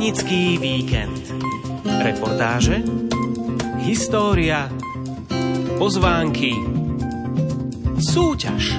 Pútnický víkend. Reportáže, história, pozvánky, súťaž.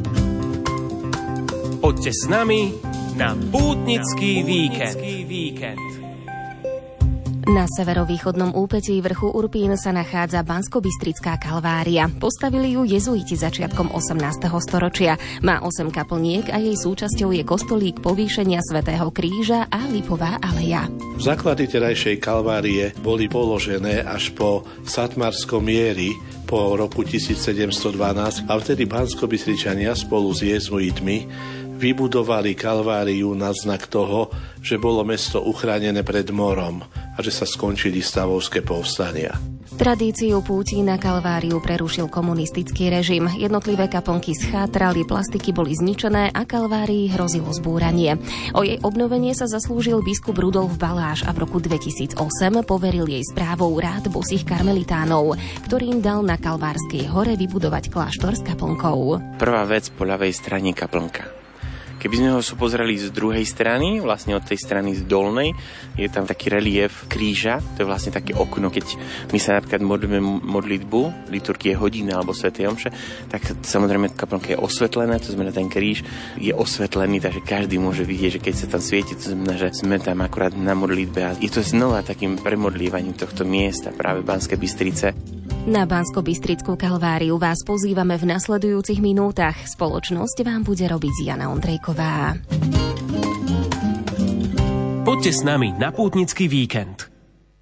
Poďte s nami na Pútnický víkend. Na severovýchodnom úpetí vrchu Urpín sa nachádza Banskobystrická kalvária. Postavili ju jezuiti začiatkom 18. storočia. Má 8 kaplniek a jej súčasťou je kostolík Povýšenia svätého Kríža a Lipová aleja. Základy terajšej kalvárie boli položené až po Satmarskom mieri po roku 1712 a vtedy Banskobystričania spolu s jezuitmi vybudovali kalváriu na znak toho, že bolo mesto uchránené pred morom a že sa skončili stavovské povstania. Tradíciu púti na kalváriu prerušil komunistický režim. Jednotlivé kaplnky schátrali, plastiky boli zničené a kalvárii hrozilo zbúranie. O jej obnovenie sa zaslúžil biskup Rudolf Baláš a v roku 2008 poveril jej správou rád bosých karmelitánov, ktorým dal na Kalvárskej hore vybudovať kláštor s kaplnkou. Prvá vec po ľavej strane kaplnka. Keby sme ho pozerali z druhej strany, vlastne od tej strany z dolnej, je tam taký relief kríža, to je vlastne také okno, keď my sa napríklad modlíme modlitbu, liturgie hodiny alebo svätej omše, tak samozrejme kaplnka je osvetlená, to znamená ten kríž je osvetlený, takže každý môže vidieť, že keď sa tam svieti, to znamená, že sme tam akurát na modlitbe a je to znova takým premodlívaním tohto miesta, práve Banskej Bystrice. Na Banskobystrickú kalváriu vás pozývame v nasledujúcich minútach. Spoločnosť vám bude robiť Jana Ondrejková. Poďte s nami na Pútnický víkend.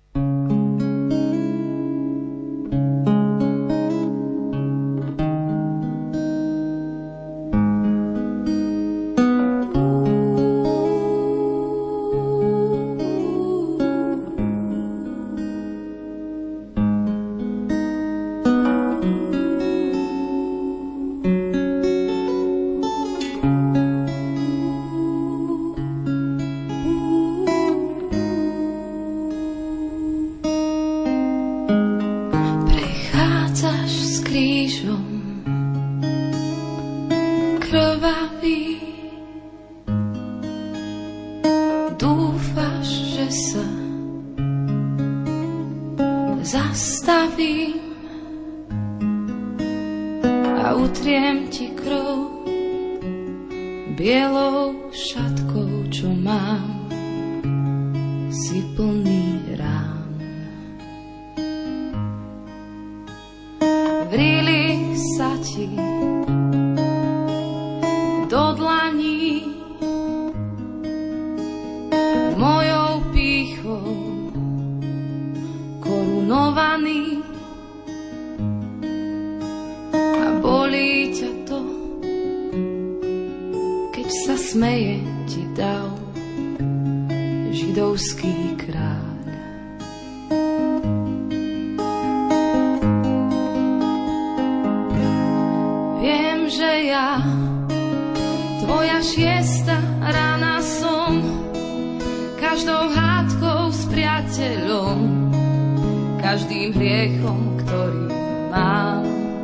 Každým hriechom, ktorý mám,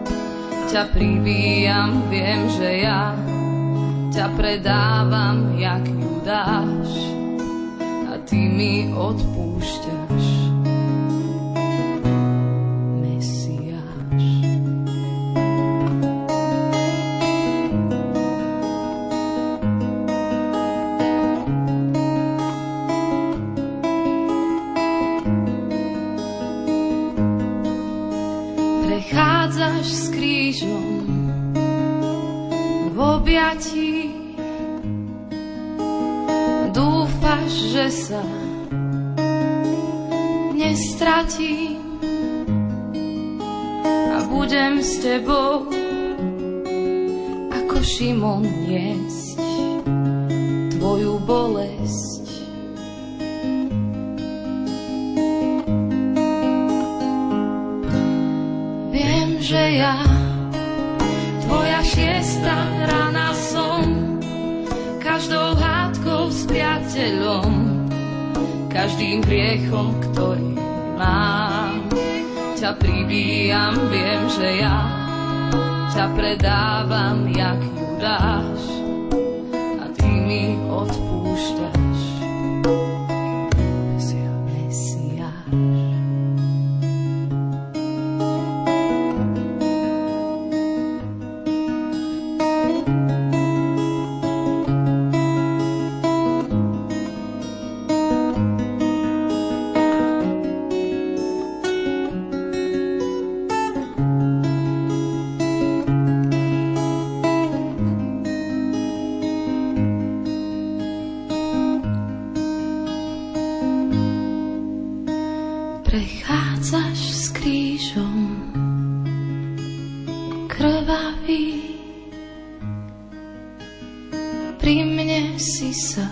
ťa pribíjam, viem, že ja ťa predávam, jak Judáš, a ty mi odpúšťaš, Mesiáš. Prechádzaš s krížom v objatí, dúfaš, že sa nestratím a budem s tebou ako Šimon niesť tvoju bolesť. Viem, že ja tvoja šiesta rana som, každou hádkou s priateľom, každým hriechom, ktorý mám, ťa pribíjam, viem, že ja ťa predávam, jak Judáš, a ty mi odpúšťaš, krvavý. Pri mne si sa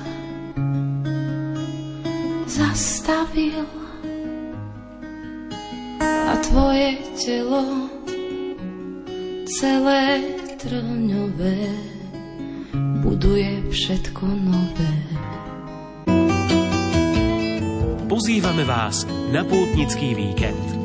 zastavil a tvoje telo celé trňové buduje všetko nové. Pozývame vás na pútnický víkend.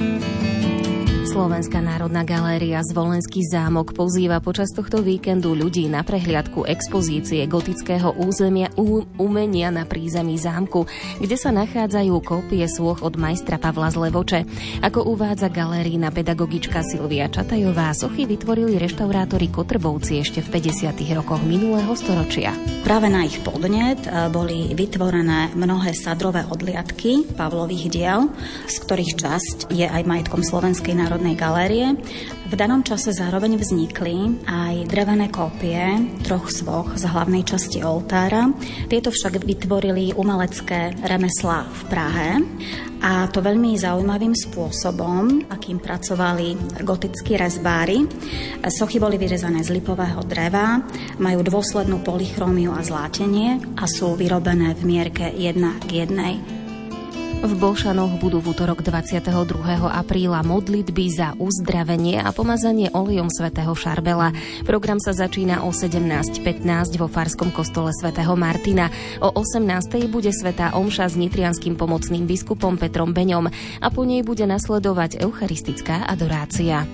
Slovenská národná galéria Zvolenský zámok pozýva počas tohto víkendu ľudí na prehliadku expozície gotického umenia na prízemí zámku, kde sa nachádzajú kópie sôch od majstra Pavla z Levoče. Ako uvádza galerína pedagogička Silvia Čatajová, sochy vytvorili reštaurátori Kotrbovci ešte v 50. rokoch minulého storočia. Práve na ich podnet boli vytvorené mnohé sadrové odliadky Pavlových diel, z ktorých časť je aj majetkom Slovenskej národnej galérie. V danom čase zároveň vznikli aj drevené kópie 3 svoch z hlavnej časti oltára. Tieto však vytvorili umelecké remeslá v Prahe, a to veľmi zaujímavým spôsobom, akým pracovali gotickí rezbári. Sochy boli vyrezané z lipového dreva, majú dôslednú polychrómiu a zlátenie a sú vyrobené v mierke 1:1. V Bolšanoch budú v utorok 22. apríla modlitby za uzdravenie a pomazanie olejom svätého Šarbela. Program sa začína o 17:15 vo farskom kostole svätého Martina. O 18:00 bude svätá omša s nitrianskym pomocným biskupom Petrom Beňom a po nej bude nasledovať eucharistická adorácia.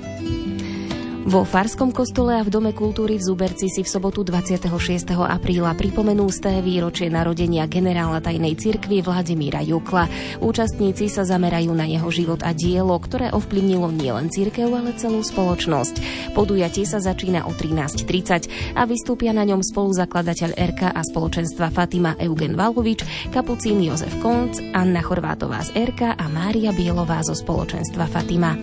Vo farskom kostole a v Dome kultúry v Zuberci si v sobotu 26. apríla pripomenú 100. výročie narodenia generála tajnej cirkvi Vladimíra Jukla. Účastníci sa zamerajú na jeho život a dielo, ktoré ovplyvnilo nielen cirkev, ale celú spoločnosť. Podujatie sa začína o 13:30 a vystúpia na ňom spoluzakladateľ RK a spoločenstva Fatima Eugen Valovič, kapucín Jozef Konc, Anna Chorvátová z RK a Mária Bielová zo spoločenstva Fatima.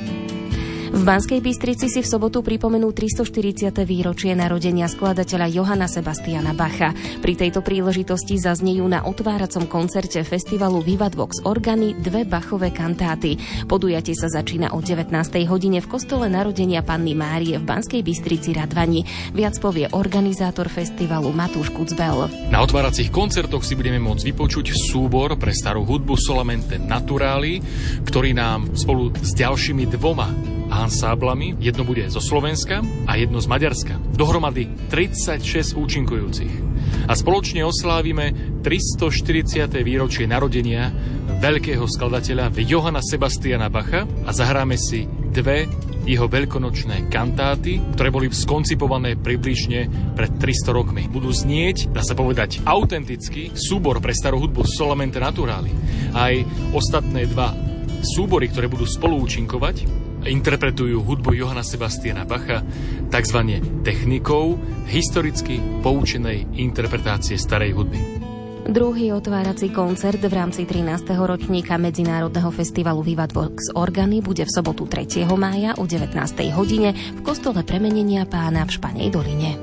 V Banskej Bystrici si v sobotu pripomenú 340. výročie narodenia skladateľa Johanna Sebastiana Bacha. Pri tejto príležitosti zaznejú na otváracom koncerte festivalu Vivat Vox Organy 2 Bachové kantáty. Podujatie sa začína o 19. hodine v kostole narodenia Panny Márie v Banskej Bystrici Radvani. Viac povie organizátor festivalu Matúš Kucbel. Na otváracích koncertoch si budeme môcť vypočuť súbor pre starú hudbu Solamente Naturali, ktorý nám spolu s ďalšími 2 ansáblami, jedno bude zo Slovenska a jedno z Maďarska. Dohromady 36 účinkujúcich. A spoločne oslávime 340. výročie narodenia veľkého skladateľa Johanna Sebastiana Bacha a zahráme si 2 jeho veľkonočné kantáty, ktoré boli skoncipované približne pred 300 rokmi. Budú znieť, dá sa povedať, autentický súbor pre starú hudbu Solamente Naturali. Aj ostatné 2 súbory, ktoré budú spolu účinkovať, interpretujú hudbu Johanna Sebastiana Bacha takzvané technikou historicky poučenej interpretácie starej hudby. Druhý otvárací koncert v rámci 13. ročníka Medzinárodného festivalu Vivat Vox Organy bude v sobotu 3. mája o 19. hodine v kostole Premenenia Pána v Španej doline.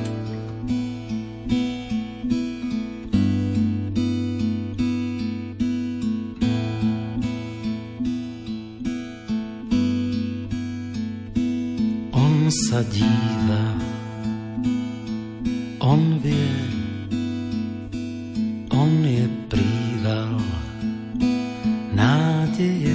Sa díva, on vie, on je príval nádeje,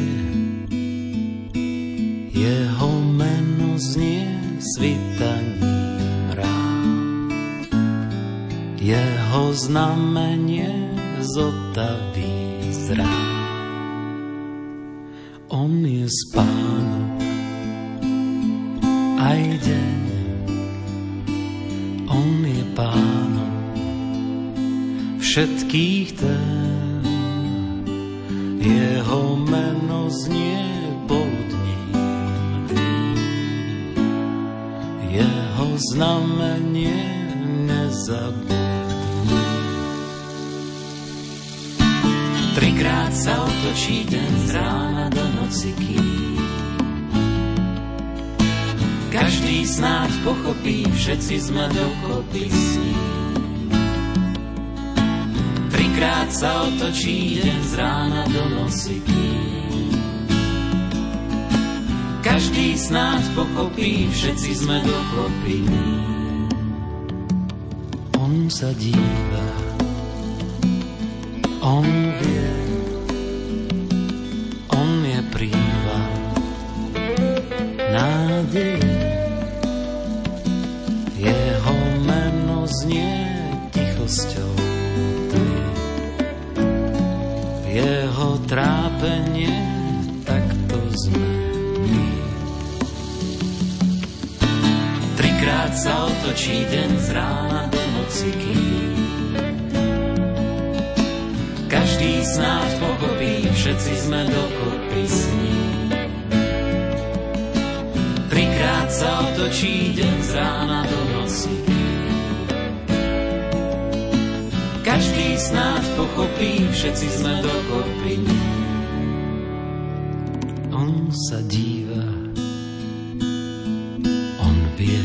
jeho meno znie svitaním rád, jeho znamenie zotaví zrát. On je spánok aj deň, on je pánom všetkých tém, jeho meno znie poludním dým, jeho znamenie nezabudní. 3-krát sa otočí deň z rána do noci, každý snáď pochopí, všetci sme dokopy s ním. 3-krát sa otočí deň z rána do noci, Každý snáď pochopí, všetci sme dokopy. On sa díva, on vie, on je príval nádeje. Jeho meno znie tichosťou tmy. Jeho trápenie takto sme my. Trikrát sa otočí deň z rána do noci, každý snáď pochopí, všetci sme dokopy s ním. Trikrát sa otočí deň z rána do noci, každý snáď pochopí, všetci sme dokopy. On sa díva, on vie,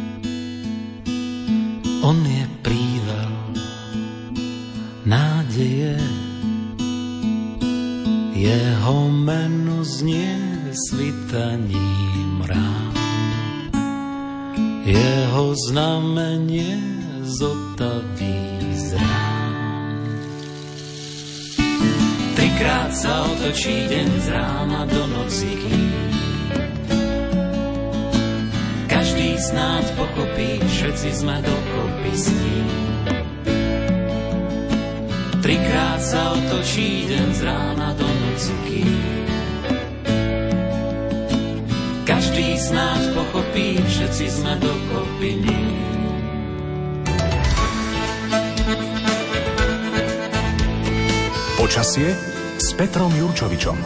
on je príval nádeje. Jeho meno znie svitaním rán, jeho znamenie zotaví z rán. Trikrát sa otočí deň z rána do noci, každý snáď pochopí, všetci sme dokopy s ním. Trikrát sa otočí deň z rána do noci, každý snáď pochopí, všetci sme dokopy ním. Počasie s Petrom Jurčovičom.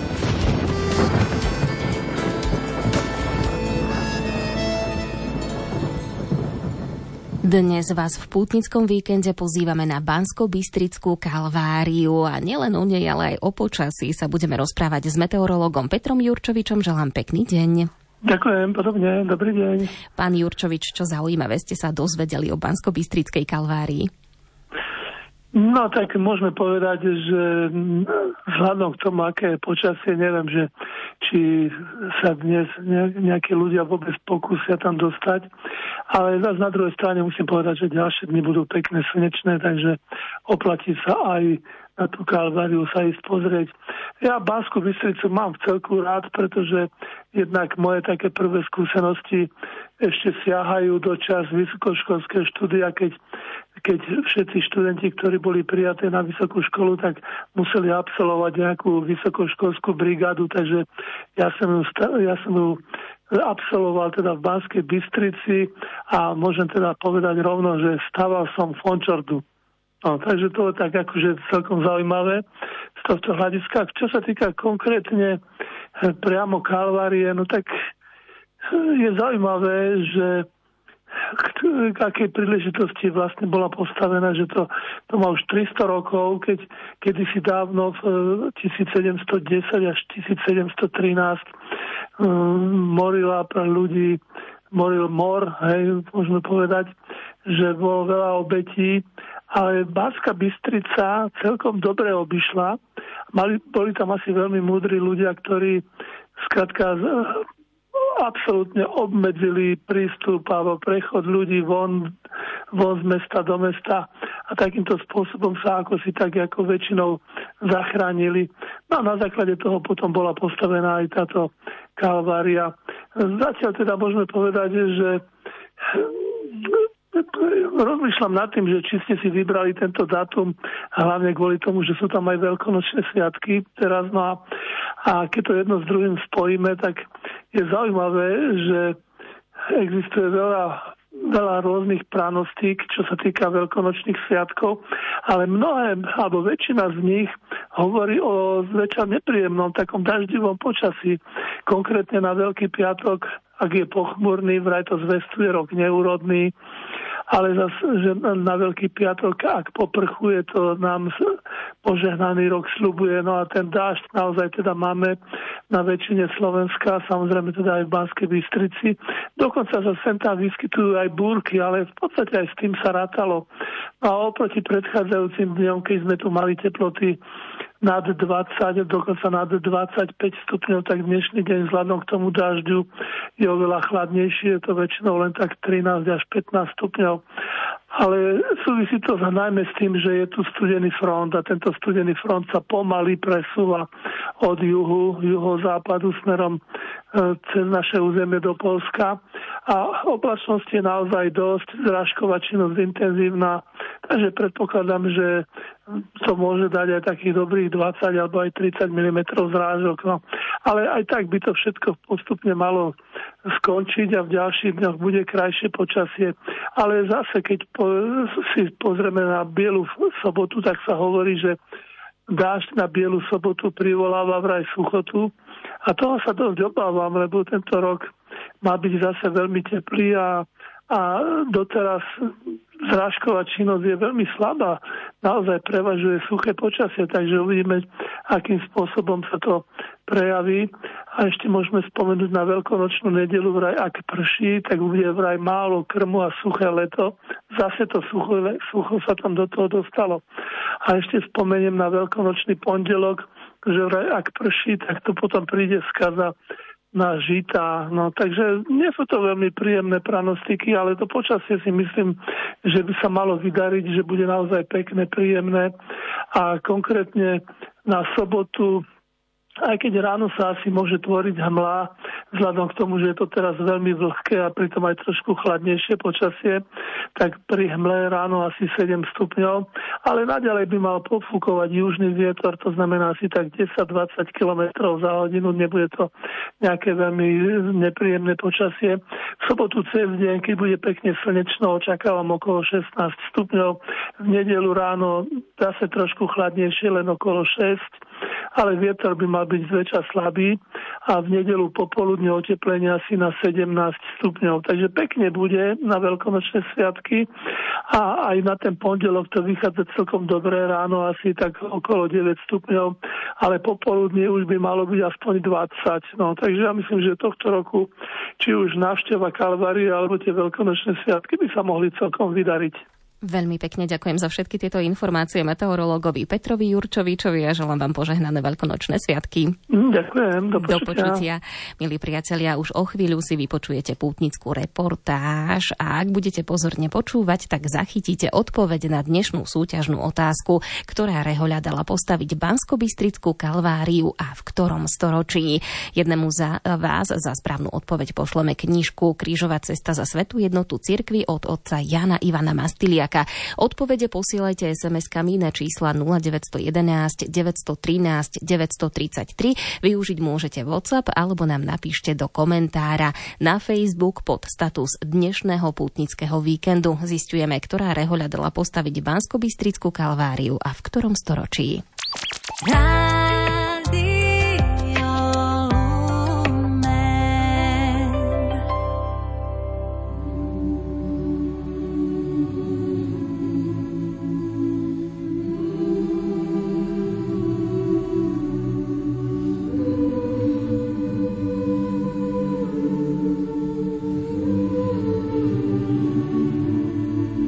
Dnes vás v pútnickom víkende pozývame na Banskobystrickú Kalváriu a nielen o nej, ale aj o počasí sa budeme rozprávať s meteorológom Petrom Jurčovičom. Želám pekný deň. Ďakujem, podobne, dobrý deň. Pán Jurčovič, čo zaujímavé ste sa dozvedeli o Banskobystrickej Kalvárii? No tak môžeme povedať, že vzhľadom k tomu, aké je počasie, neviem, že či sa dnes nejakí ľudia vôbec pokúsia tam dostať, ale zase na druhej strane musím povedať, že ďalšie dni budú pekné, slnečné, takže oplatí sa aj na tú Kalváriu sa ísť pozrieť. Ja Banskú Bystricu mám v celku rád, pretože jednak moje také prvé skúsenosti ešte siahajú do čas vysokoškolského štúdia, keď všetci študenti, ktorí boli prijaté na vysokú školu, tak museli absolvovať nejakú vysokoškolskú brigádu, takže ja som ju absolvoval teda v Banskej Bystrici a môžem teda povedať rovno, že stával som fončordu. No, takže to je tak akože celkom zaujímavé z tohto hľadiska. Čo sa týka konkrétne priamo Kalvárie, no tak je zaujímavé, že k akej príležitosti vlastne bola postavená, že to má už 300 rokov, keď kedysi dávno v 1710 až 1713 morila pre ľudí, moril mor, hej, môžeme povedať, že bolo veľa obetí, ale Banská Bystrica celkom dobre obišla. Boli tam asi veľmi múdri ľudia, ktorí skrátka absolútne obmedzili prístup alebo prechod ľudí von z mesta do mesta a takýmto spôsobom sa ako si tak ako väčšinou zachránili. No a na základe toho potom bola postavená aj táto Kalvária. Zatiaľ teda môžeme povedať, že rozmýšľam nad tým, že či ste si vybrali tento dátum hlavne kvôli tomu, že sú tam aj veľkonočné sviatky teraz, no a keď to jedno s druhým spojíme, tak je zaujímavé, že existuje veľa rôznych pranostík, čo sa týka veľkonočných sviatkov, ale mnohé, alebo väčšina z nich hovorí o zväčša nepríjemnom takom daždivom počasí. Konkrétne na Veľký piatok, ak je pochmurný, vraj to zvestuje rok neúrodný, ale zase, že na Veľký piatok, ak poprchuje, to nám požehnaný rok sľubuje. No a ten dážď naozaj teda máme na väčšine Slovenska, samozrejme teda aj v Banskej Bystrici. Dokonca sa sem tam vyskytujú aj búrky, ale v podstate aj s tým sa rátalo. No a oproti predchádzajúcim dňom, keď sme tu mali teploty nad 20, dokonca nad 25 stupňov, tak dnešný deň vzhľadom k tomu dažďu je oveľa chladnejšie, je to väčšinou len tak 13 až 15 stupňov. Ale súvisí to najmä s tým, že je tu studený front a tento studený front sa pomaly presúva od juhozápadu smerom cez naše územie do Poľska a oblačnosť je naozaj dosť, zrážková činnosť intenzívna, takže predpokladám, že to môže dať aj takých dobrých 20 alebo aj 30 mm zrážok. No. Ale aj tak by to všetko postupne malo skončiť a v ďalších dňoch bude krajšie počasie. Ale zase, keď si pozrieme na bielu sobotu, tak sa hovorí, že dážď na bielu sobotu privoláva vraj suchotu. A toho sa dosť obávam, lebo tento rok má byť zase veľmi teplý a doteraz zrážková činnosť je veľmi slabá. Naozaj prevažuje suché počasie, takže uvidíme, akým spôsobom sa to prejaví. A ešte môžeme spomenúť na veľkonočnú nedeľu, vraj ak prší, tak bude vraj málo krmu a suché leto. Zase to sucho sa tam do toho dostalo. A ešte spomeniem na veľkonočný pondelok, že vraj ak prší, tak to potom príde skaza na žita. No, takže nie sú to veľmi príjemné pranostiky, ale to počasie si myslím, že by sa malo vydariť, že bude naozaj pekné, príjemné. A konkrétne na sobotu, aj keď ráno sa asi môže tvoriť hmla, vzhľadom k tomu, že je to teraz veľmi vlhké a pritom aj trošku chladnejšie počasie, tak pri hmle ráno asi 7 stupňov, ale naďalej by mal pofúkovať južný vietor, to znamená asi tak 10-20 km za hodinu, nebude to nejaké veľmi nepríjemné počasie. V sobotu cez deň, keď bude pekne slnečno, očakávam okolo 16 stupňov, v nedeľu ráno zase trošku chladnejšie, len okolo 6, ale vietor by mal byť zväčša slabý a v nedeľu popoludne oteplenie asi na 17 stupňov. Takže pekne bude na veľkonočné sviatky a aj na ten pondelok to vychádza celkom dobré, ráno asi tak okolo 9 stupňov, ale popoludne už by malo byť aspoň 20. No, takže ja myslím, že tohto roku či už návšteva Kalvárie alebo tie veľkonočné sviatky by sa mohli celkom vydariť. Veľmi pekne ďakujem za všetky tieto informácie meteorológovi Petrovi Jurčovičovi a želám vám požehnané veľkonočné sviatky. Ďakujem, do počutia. Milí priatelia, už o chvíľu si vypočujete pútnickú reportáž a ak budete pozorne počúvať, tak zachytíte odpoveď na dnešnú súťažnú otázku, ktorá rehoľa dala postaviť Banskobystrickú Kalváriu a v ktorom storočí. Jednému za vás za správnu odpoveď pošleme knižku Krížová cesta za svätú jednotu cirkvi od otca Jana Ivana Mastiliaka. Odpovede posielajte SMS-kami na čísla 0911 913 933. Využiť môžete WhatsApp alebo nám napíšte do komentára na Facebook pod status dnešného pútnického víkendu. Zisťujeme, ktorá rehoľa dala postaviť Banskobystrickú Kalváriu a v ktorom storočí.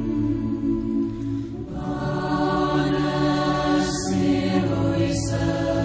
Siluj sa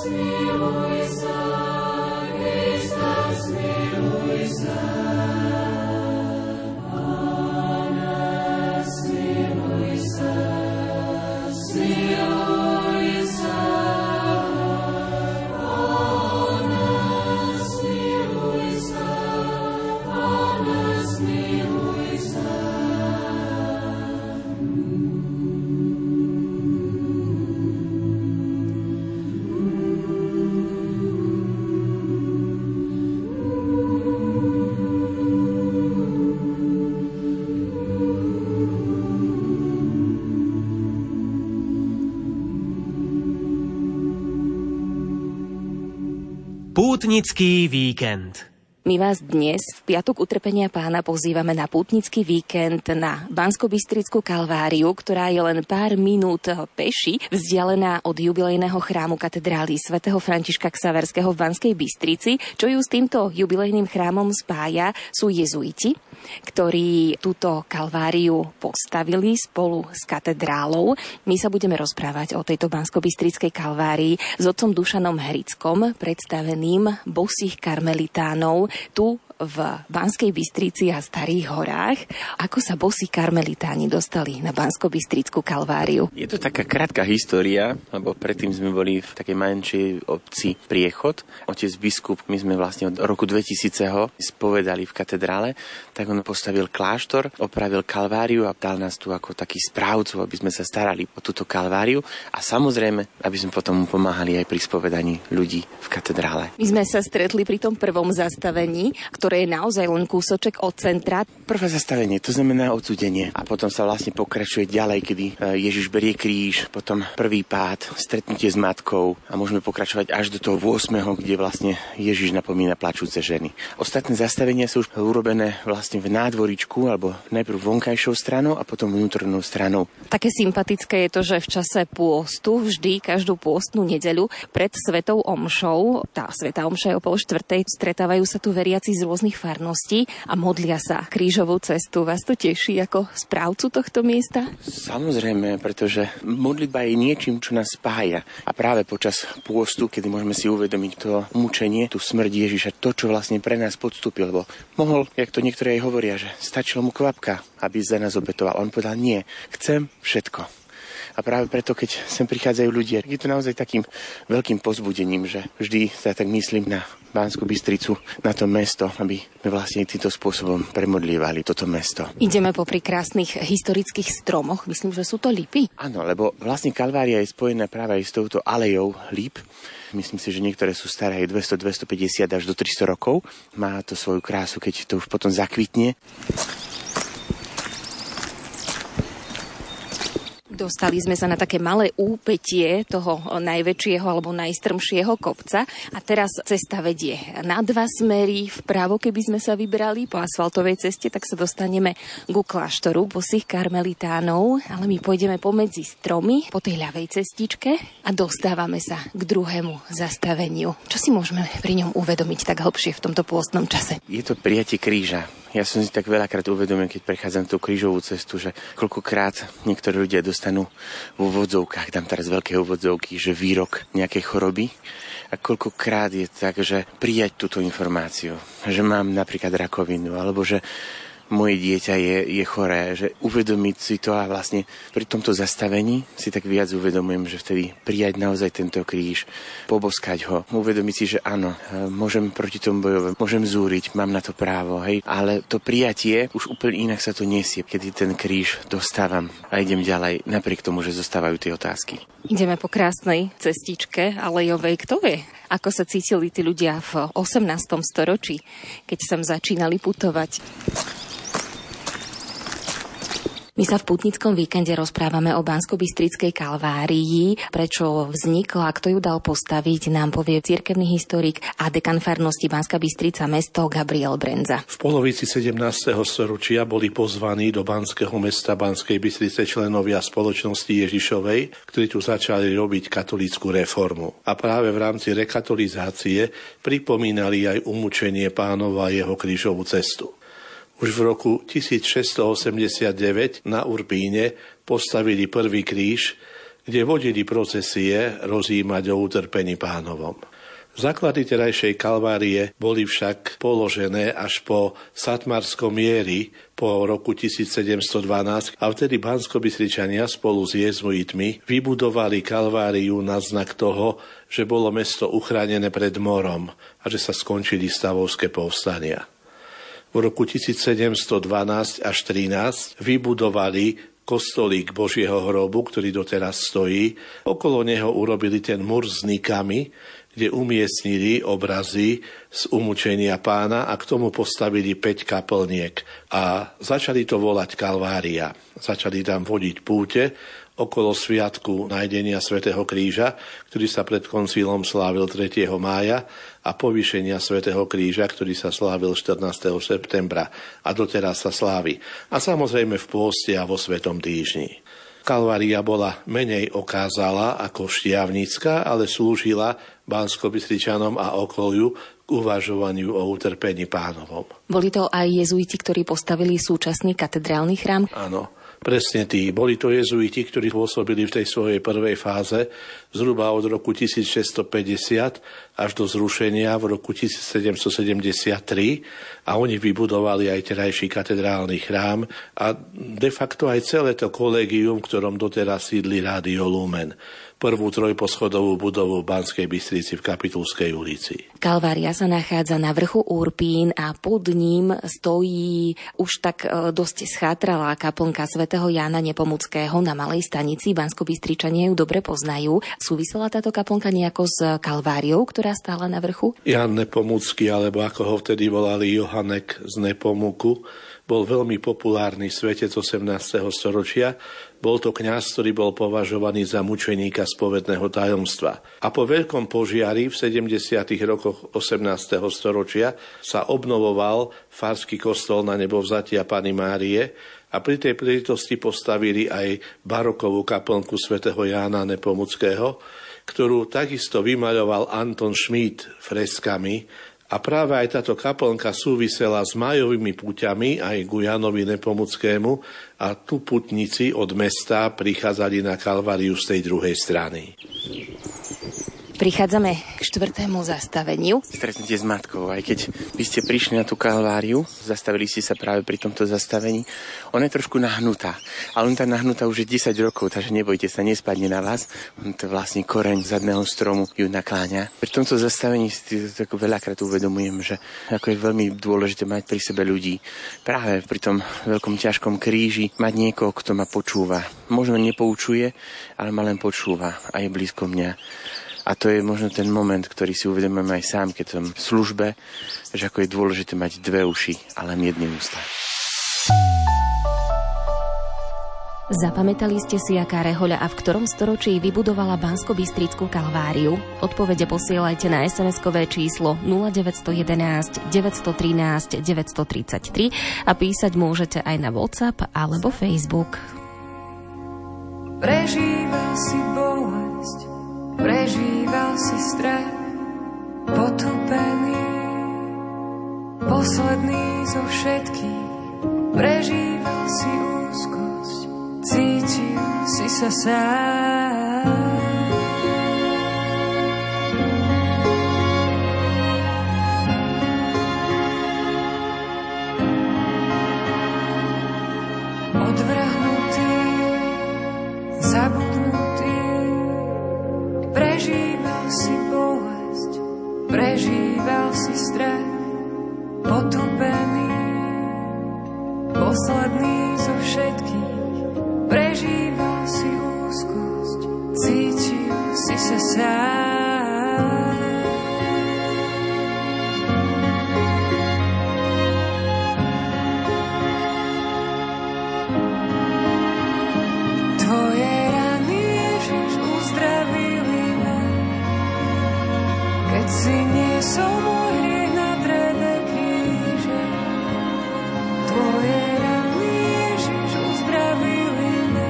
Pútnický víkend. My vás dnes v piatok utrpenia Pána pozývame na pútnický víkend na Banskobystrickú Kalváriu, ktorá je len pár minút peši vzdialená od jubilejného chrámu katedrály svätého Františka Xaverského v Banskej Bystrici. Čo ju s týmto jubilejným chrámom spája, sú jezuiti, ktorí túto kalváriu postavili spolu s katedrálou. My sa budeme rozprávať o tejto Banskobystrickej kalvárii s otcom Dušanom Hrickom, predstaveným bosých karmelitánov tu v Banskej Bystrici a Starých horách. Ako sa bosí karmelitáni dostali na Banskobystrickú kalváriu? Je to taká krátka história, lebo predtým sme boli v takej menšej obci Priechod. Otec biskup, my sme vlastne od roku 2000 ho spovedali v katedrále, tak on postavil kláštor, opravil kalváriu a dal nás tu ako taký správcu, aby sme sa starali o túto kalváriu a samozrejme, aby sme potom pomáhali aj pri spovedaní ľudí v katedrále. My sme sa stretli pri tom prvom zastavení, ktoré je naozaj len kúsoček od centra. Prvé zastavenie, to znamená odsúdenie. A potom sa vlastne pokračuje ďalej, kedy Ježiš berie kríž, potom prvý pád, stretnutie s matkou a môžeme pokračovať až do toho 8., kde vlastne Ježiš napomína plačúce ženy. Ostatné zastavenia sú už urobené vlastne v nádvoričku, alebo najprv vonkajšou stranou a potom vnútornou stranou. Také sympatické je to, že v čase pôstu, vždy každú pôstnu nedeľu pred svetou omšou, tá svätá omša je o 3:30, stretávajú sa tu veriaci z rôznych farností a modlia sa krížovú cestu. Vás to teší ako správcu tohto miesta? Samozrejme, pretože modlitba je niečím, čo nás spája. A práve počas pôstu, kedy môžeme si uvedomiť to mučenie, tú smrť Ježiša, to, čo vlastne pre nás podstúpil, lebo mohol, jak to niektorí aj hovoria, že stačilo mu kvapka, aby za nás obetoval. On povedal, nie, chcem všetko. A práve preto, keď sem prichádzajú ľudia, je to naozaj takým veľkým povzbudením, že vždy sa tak myslím na Banskú Bystricu, na to mesto, aby sme vlastne týmto spôsobom premodlievali toto mesto. Ideme popri krásnych historických stromoch, myslím, že sú to lípy. Áno, lebo vlastne Kalvária je spojená práve aj s touto alejou líp. Myslím si, že niektoré sú staré aj 200, 250 až do 300 rokov. Má to svoju krásu, keď to už potom zakvitne. Dostali sme sa na také malé úpätie toho najväčšieho alebo najstrmšieho kopca a teraz cesta vedie na dva smery. Vpravo, keby sme sa vybrali po asfaltovej ceste, tak sa dostaneme ku kláštoru bosých karmelitánov, ale my pôjdeme pomedzi stromy po tej ľavej cestičke a dostávame sa k druhému zastaveniu. Čo si môžeme pri ňom uvedomiť tak hlbšie v tomto pôstnom čase? Je to prijatie kríža. Ja som si tak veľakrát uvedomil, keď prechádzam tú krížovú cestu, že koľkokrát niektorí ľudia dostanú v úvodzovkách, dám teraz veľké úvodzovky, že výrok nejakej choroby. A koľkokrát je tak, že prijať túto informáciu, že mám napríklad rakovinu, alebo že moje dieťa je choré, že uvedomiť si to a vlastne pri tomto zastavení si tak viac uvedomujem, že vtedy prijať naozaj tento kríž, poboskať ho, uvedomiť si, že áno, môžem proti tomu bojovať, môžem zúriť, mám na to právo, hej, ale to prijatie už úplne inak sa to nesie, kedy ten kríž dostávam a idem ďalej, napriek tomu, že zostávajú tie otázky. Ideme po krásnej cestičke alejovej. Kto vie, ako sa cítili tí ľudia v 18. storočí, keď sem začínali putovať? My sa v pútnickom víkende rozprávame o Banskobystrickej kalvárii, prečo vznikla, kto ju dal postaviť, nám povie cirkevný historik a dekan farnosti Banská Bystrica mesto Gabriel Brenza. V polovici 17. storočia boli pozvaní do banského mesta Banskej Bystrice členovia spoločnosti Ježišovej, ktorí tu začali robiť katolícku reformu. A práve v rámci rekatolizácie pripomínali aj umúčenie Pánova a jeho krížovú cestu. Už v roku 1689 na Urbíne postavili prvý kríž, kde vodili procesie rozjímať o utrpení Pánovom. Základy terajšej Kalvárie boli však položené až po Satmarskom mieri po roku 1712 a vtedy Banskobystričania spolu s jezuitmi vybudovali Kalváriu na znak toho, že bolo mesto uchránené pred morom a že sa skončili stavovské povstania. V roku 1712 až 13 vybudovali kostolík Božieho hrobu, ktorý doteraz stojí. Okolo neho urobili ten múr s nikami, kde umiestnili obrazy z umúčenia Pána a k tomu postavili 5 kaplniek. A začali to volať Kalvária. Začali tam vodiť púte okolo sviatku nájdenia svätého Kríža, ktorý sa pred koncílom slávil 3. mája a povýšenia svätého Kríža, ktorý sa slávil 14. septembra a doteraz sa slávi. A samozrejme v pôste a vo Svetom týždni. Kalvária bola menej okázala ako Štiavnická, ale slúžila Banskobystričanom a okoliu k uvažovaniu o utrpení Pánovom. Boli to aj jezuiti, ktorí postavili súčasný katedrálny chrám? Áno, presne tí. Boli to jezuiti, ktorí pôsobili v tej svojej prvej fáze zhruba od roku 1650 až do zrušenia v roku 1773 a oni vybudovali aj terajší katedrálny chrám a de facto aj celé to kolégium, v ktorom doteraz sídli Rádio Lumen. Prvú trojposchodovú budovu v Banskej Bystrici v Kapitulskej ulici. Kalvária sa nachádza na vrchu Urpín a pod ním stojí už tak dosť schátralá kaplnka svätého Jána Nepomuckého na Malej stanici. Banskobystričania ju dobre poznajú. Súvisela táto kaplnka nejako s Kalváriou, ktorá stála na vrchu? Ján Nepomucký, alebo ako ho vtedy volali Johanek z Nepomuku, bol veľmi populárny svetec 18. storočia. Bol to kňaz, ktorý bol považovaný za mučeníka spovedného tajomstva. A po veľkom požiari v 70. rokoch 18. storočia sa obnovoval farský kostol na Nebovzatia Panny Márie a pri tej príležitosti postavili aj barokovú kaplnku svätého Jána Nepomuckého, ktorú takisto vymaľoval Anton Schmid freskami. A práve aj táto kaplnka súvisela s májovými púťami aj ku Jánovi Nepomuckému a tu putníci od mesta prichádzali na Kalváriu z tej druhej strany. Prichádzame k 4. zastaveniu. Stretnutie s matkou, aj keď vy ste prišli na tú Kalváriu, zastavili ste sa práve pri tomto zastavení. Ona je trošku nahnutá, ale ona tá nahnutá už je 10 rokov, takže nebojte sa, nespadne na vás. On to vlastne koreň zadného stromu ju nakláňa. Pri tomto zastavení si tak veľakrát uvedomujem, že ako je veľmi dôležité mať pri sebe ľudí. Práve pri tom veľkom ťažkom kríži mať niekoho, kto ma počúva. Možno nepoučuje, ale ma len počúva a je blízko mňa. A to je možno ten moment, ktorý si uvedomujem aj sám, keď som v službe, že ako je dôležité mať 2 uši a len jedné ústa. Zapamätali ste si, aká rehoľa a v ktorom storočí vybudovala Banskobystrickú Kalváriu? Odpovede posielajte na SMS-kové číslo 0911 913 933 a písať môžete aj na WhatsApp alebo Facebook. Prežíval si bolesť, prežíval si strach, potupený, posledný zo všetkých. Prežíval si úzkosť, cítil si sa sám. Odvrhnutý, zabudnutý, prežíval si bolesť, prežíval si strach, potupený, posledný zo všetkých. Prežíval si úzkosť, cítil si sa sám. Tvoje rany, Ježiš, uzdravili ma, keď si niesol môj hriech na dreve kríže. Tvoje rany, Ježiš, uzdravili ma,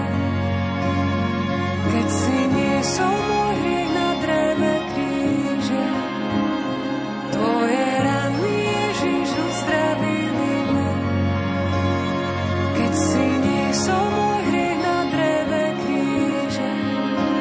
keď si niesol môj hriech na dreve kríže. Tvoje rany, Ježiš, uzdravili ma, keď si niesol môj hriech na dreve kríže.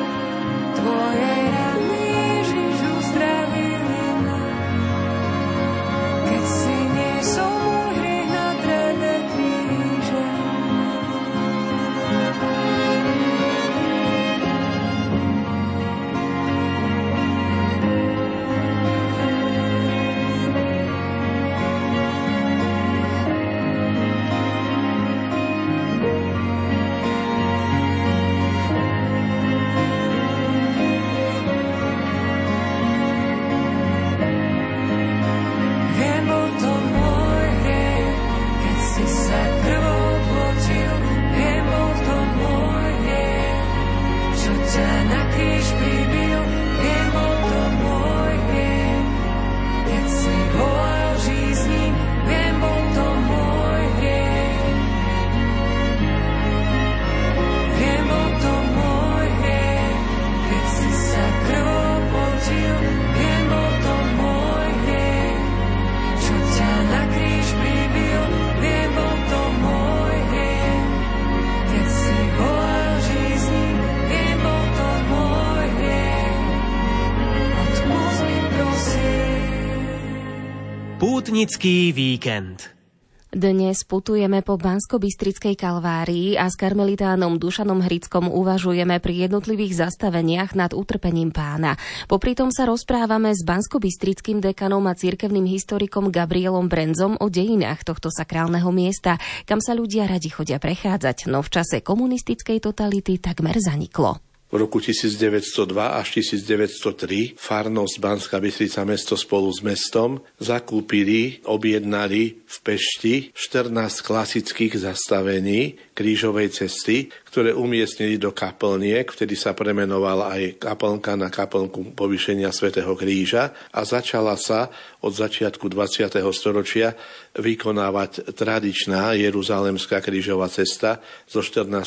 Pútnický víkend. Dnes putujeme po Banskobystrickej Kalvárii a s karmelitánom Dušanom Hrickom uvažujeme pri jednotlivých zastaveniach nad utrpením Pána. Popri tom sa rozprávame s banskobystrickým dekanom a cirkevným historikom Gabrielom Brenzom o dejinách tohto sakrálneho miesta, kam sa ľudia radi chodia prechádzať, no v čase komunistickej totality takmer zaniklo. V roku 1902 až 1903 farnosť Banská Bystrica mesto spolu s mestom zakúpili, objednali v Pešti 14 klasických zastavení krížovej cesty, ktoré umiestnili do kaplniek, vtedy sa premenovala aj kaplnka na kaplnku Povýšenia svätého Kríža a začala sa od začiatku 20. storočia vykonávať tradičná Jeruzalemská krížová cesta so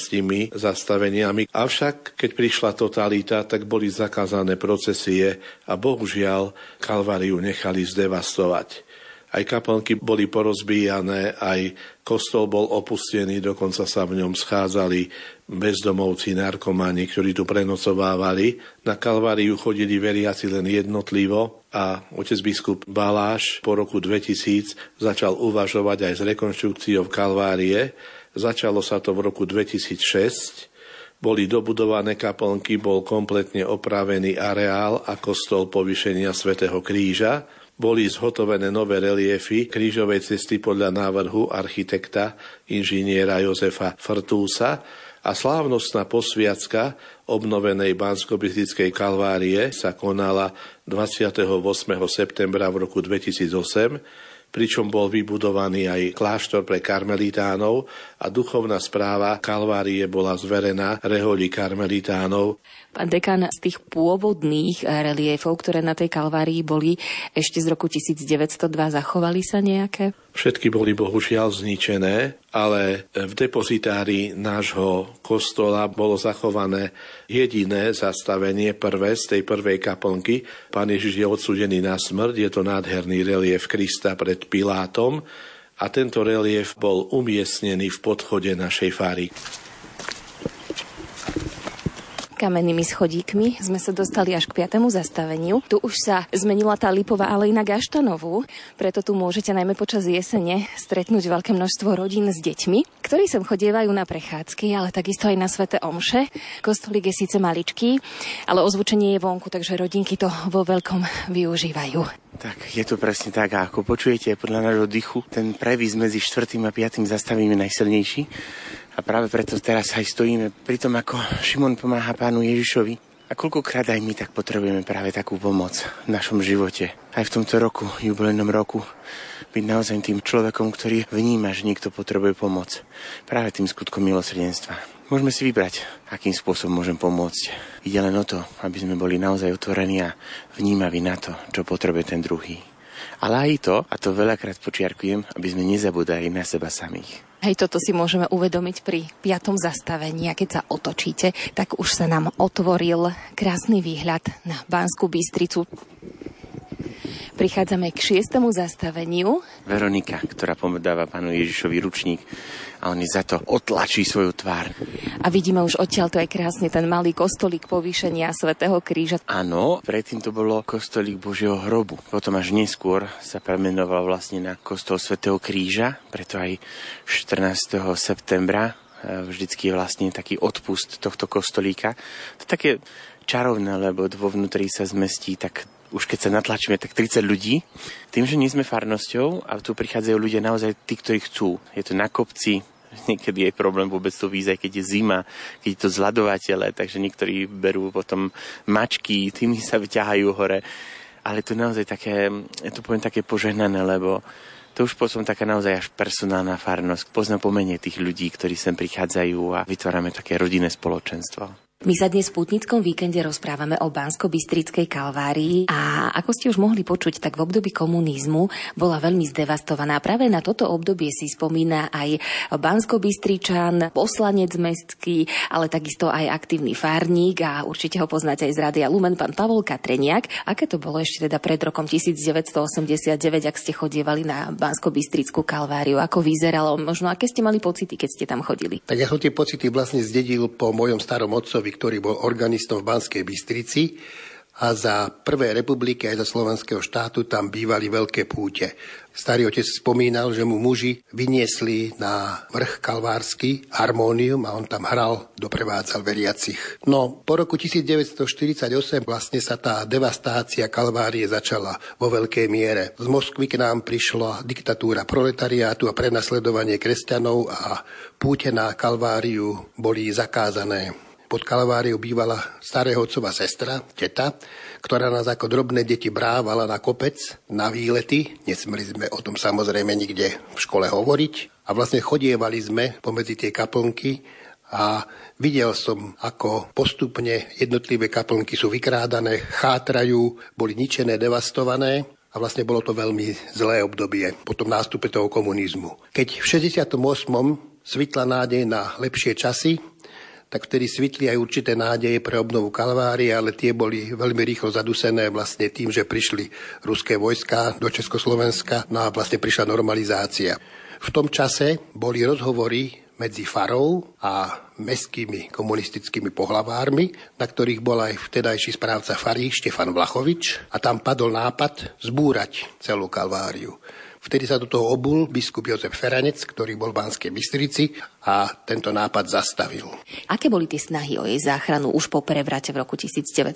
14 zastaveniami. Avšak, keď prišla totalita, tak boli zakázané procesie a bohužiaľ Kalváriu nechali zdevastovať. Aj kaplnky boli porozbíjané, aj kostol bol opustený, dokonca sa v ňom schádzali bezdomovci, narkomani, ktorí tu prenocovávali. Na Kalváriu chodili veriaci len jednotlivo a otec biskup Baláš po roku 2000 začal uvažovať aj s rekonštrukciou Kalvárie. Začalo sa to v roku 2006. Boli dobudované kaplnky, bol kompletne opravený areál a kostol Povýšenia svätého Kríža. Boli zhotovené nové reliefy krížovej cesty podľa návrhu architekta inžiniera Jozefa Frtúsa a slávnostná posviacka obnovenej Banskobystrickej Kalvárie sa konala 28. septembra v roku 2008, pričom bol vybudovaný aj kláštor pre karmelitánov a duchovná správa Kalvárie bola zverená reholi karmelitánov. Pán dekan, z tých pôvodných reliefov, ktoré na tej Kalvárii boli ešte z roku 1902, zachovali sa nejaké? Všetky boli bohužiaľ zničené, ale v depozitári nášho kostola bolo zachované jediné zastavenie, prvé z tej prvej kaplnky. Pán Ježiš je odsúdený na smrť, je to nádherný relief Krista pred Pilátom a tento relief bol umiestnený v podchode našej fary. Kamennými schodíkmi sme sa dostali až k 5. zastaveniu. Tu už sa zmenila tá lipová alej na gaštanovú, preto tu môžete najmä počas jesene stretnúť veľké množstvo rodín s deťmi, ktorí sem chodievajú na prechádzky, ale takisto aj na sväté omše. Kostolík je síce maličký, ale ozvučenie je vonku, takže rodinky to vo veľkom využívajú. Tak, je to presne tak, a ako počujete podľa nášho dychu, ten previs medzi 4. a 5. zastavením je najsilnejší. A práve preto teraz aj stojíme pri tom, ako Šimon pomáha Pánu Ježišovi. A koľkokrát aj my tak potrebujeme práve takú pomoc v našom živote. Aj v tomto roku, jubilejnom roku, byť naozaj tým človekom, ktorý vníma, že niekto potrebuje pomoc. Práve tým skutkom milosrdenstva. Môžeme si vybrať, akým spôsobom môžem pomôcť. Ide len o to, aby sme boli naozaj otvorení a vnímaví na to, čo potrebuje ten druhý. Ale aj to, a to veľakrát počiarkujem, aby sme nezabudali na seba samých. Hej, toto si môžeme uvedomiť pri 5. zastavení a keď sa otočíte, tak už sa nám otvoril krásny výhľad na Banskú Bystricu. Prichádzame k 6. zastaveniu. Veronika, ktorá podáva Pánu Ježišovi ručník a on za to otlačí svoju tvár. A vidíme už odtiaľto aj krásne ten malý kostolík Povýšenia svätého Kríža. Áno, predtým to bolo kostolík Božieho hrobu. Potom až neskôr sa premenoval vlastne na kostol svätého Kríža, preto aj 14. septembra vždycky je vlastne taký odpust tohto kostolíka. To je také čarovné, lebo vo vnútri sa zmestí tak už keď sa natlačíme, tak 30 ľudí. Tým, že nie sme farnosťou a tu prichádzajú ľudia naozaj tí, ktorí chcú. Je to na kopci, niekedy je problém vôbec to výjsť, aj keď je zima, keď je to zľadovatele, takže niektorí berú potom mačky, tými sa vyťahajú hore. Ale to naozaj také, ja to poviem také požehnané, lebo to už potom taká naozaj až personálna farnosť. Poznám pomene tých ľudí, ktorí sem prichádzajú a vytvárame také rodinné spoločenstvo. My sa dnes v Pútnickom víkende rozprávame o Banskobystrickej Kalvárii a ako ste už mohli počuť, tak v období komunizmu bola veľmi zdevastovaná. Práve na toto obdobie si spomína aj Banskobystričan, poslanec mestský, ale takisto aj aktívny farník a určite ho poznáte aj z Rádia Lumen, pán Pavol Katreniak. Aké to bolo ešte teda pred rokom 1989, ak ste chodievali na Banskobystrickú Kalváriu? Ako vyzeralo? Možno aké ste mali pocity, keď ste tam chodili? Tak ja som tie pocity vlastne zdedil po mojom starom otcovi, ktorý bol organistom v Banskej Bystrici a za prvej republiky aj za slovenského štátu tam bývali veľké púte. Starý otec spomínal, že mu muži vyniesli na vrch Kalvársky harmónium a on tam hral, doprevádzal veriacich. No, po roku 1948 vlastne sa tá devastácia Kalvárie začala vo veľkej miere. Z Moskvy k nám prišla diktatúra proletariátu a prenasledovanie kresťanov a púte na Kalváriu boli zakázané. Pod Kalváriou bývala starého otcova sestra, teta, ktorá nás ako drobné deti brávala na kopec, na výlety. Nesmeli sme o tom samozrejme nikde v škole hovoriť. A vlastne chodievali sme pomedzi tie kaplnky a videl som, ako postupne jednotlivé kaplnky sú vykrádané, chátrajú, boli ničené, devastované. A vlastne bolo to veľmi zlé obdobie po tom nástupe toho komunizmu. Keď v 68. svitla nádej na lepšie časy, tak vtedy svitli aj určité nádeje pre obnovu Kalvárie, ale tie boli veľmi rýchlo zadusené vlastne tým, že prišli ruské vojská do Československa, no a vlastne prišla normalizácia. V tom čase boli rozhovory medzi farou a mestskými komunistickými pohlavármi, na ktorých bol aj vtedajší správca fary Štefan Vlachovič a tam padol nápad zbúrať celú Kalváriu. Vtedy sa do toho obul biskup Jozef Feranec, ktorý bol v Banskej Bystrici a tento nápad zastavil. Aké boli tie snahy o jej záchranu už po prevrate v roku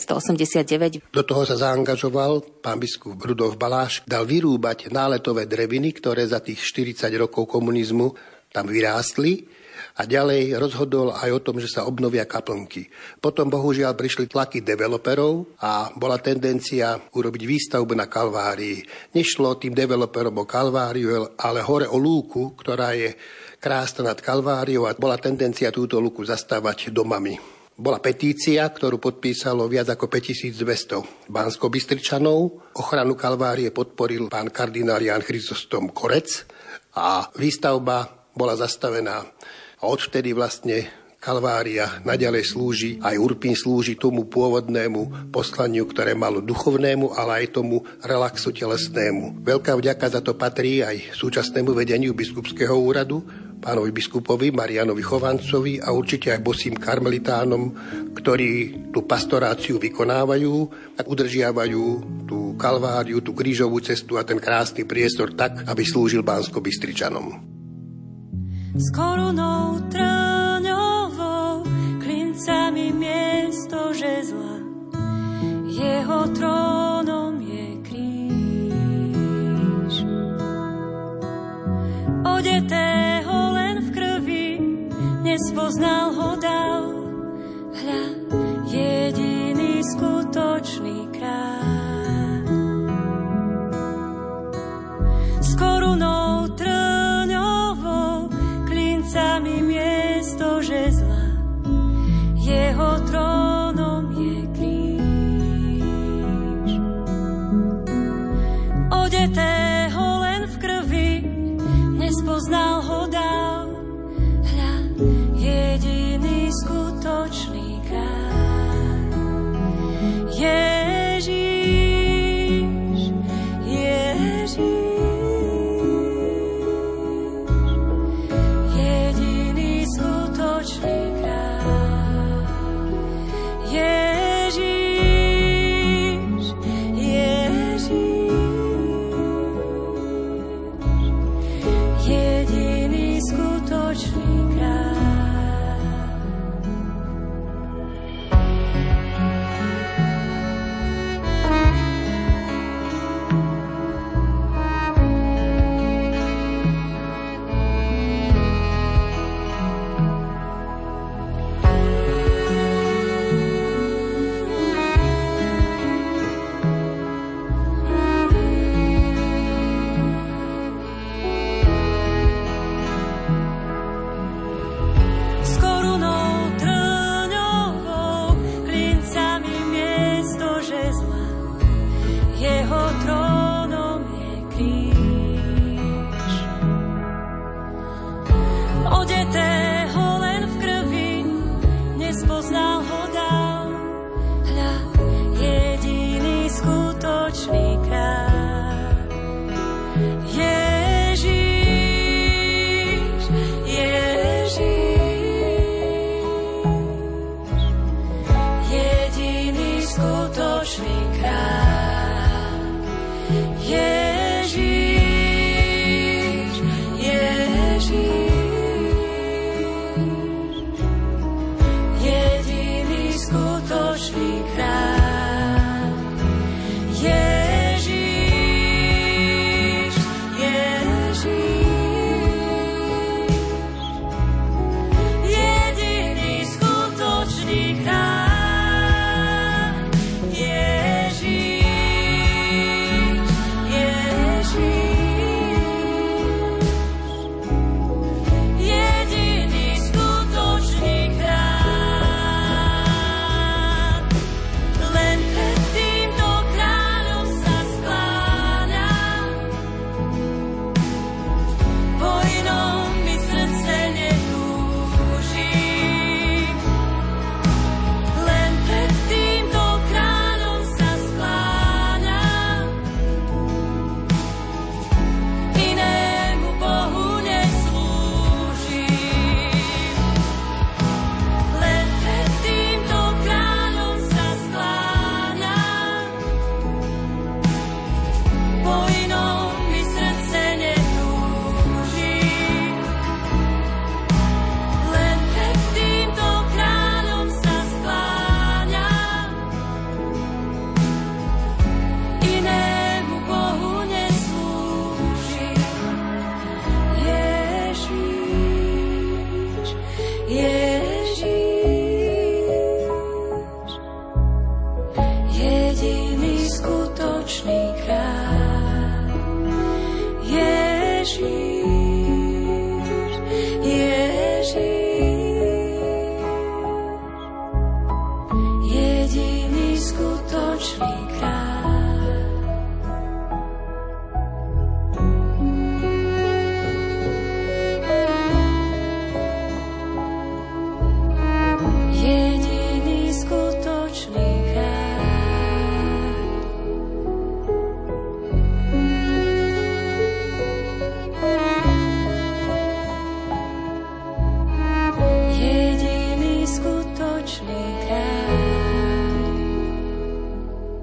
1989? Do toho sa zaangažoval pán biskup Rudolf Baláš, dal vyrúbať náletové dreviny, ktoré za tých 40 rokov komunizmu tam vyrástli, a ďalej rozhodol aj o tom, že sa obnovia kaplnky. Potom bohužiaľ prišli tlaky developerov a bola tendencia urobiť výstavbu na Kalvárii. Nešlo tým developerom o Kalváriu, ale hore o lúku, ktorá je krásna nad Kalváriou, a bola tendencia túto lúku zastávať domami. Bola petícia, ktorú podpísalo viac ako 5200 Banskobystričanov. Ochranu Kalvárie podporil pán kardinál Ján Chrysostom Korec a výstavba bola zastavená. A odvtedy vlastne Kalvária naďalej slúži, aj Urpín slúži tomu pôvodnému poslaniu, ktoré malo duchovnému, ale aj tomu relaxu telesnému. Veľká vďaka za to patrí aj súčasnému vedeniu biskupského úradu, pánovi biskupovi Marianovi Chovancovi a určite aj bosým karmelitánom, ktorí tú pastoráciu vykonávajú a udržiavajú tú Kalváriu, tú krížovú cestu a ten krásny priestor tak, aby slúžil Banskobystričanom. S korunou trňovou, klincami miesto žezla, jeho trónom je kríž. Odetého len v krvi, nespoznal ho dav, hľa, jediný skutočný kráľ. S korunou trňovou, klincami miesto žezla, jeho trónom je kríž. Odetého len v krvi, nespoznal ho dav, hľa, jediný skutočný kráľ.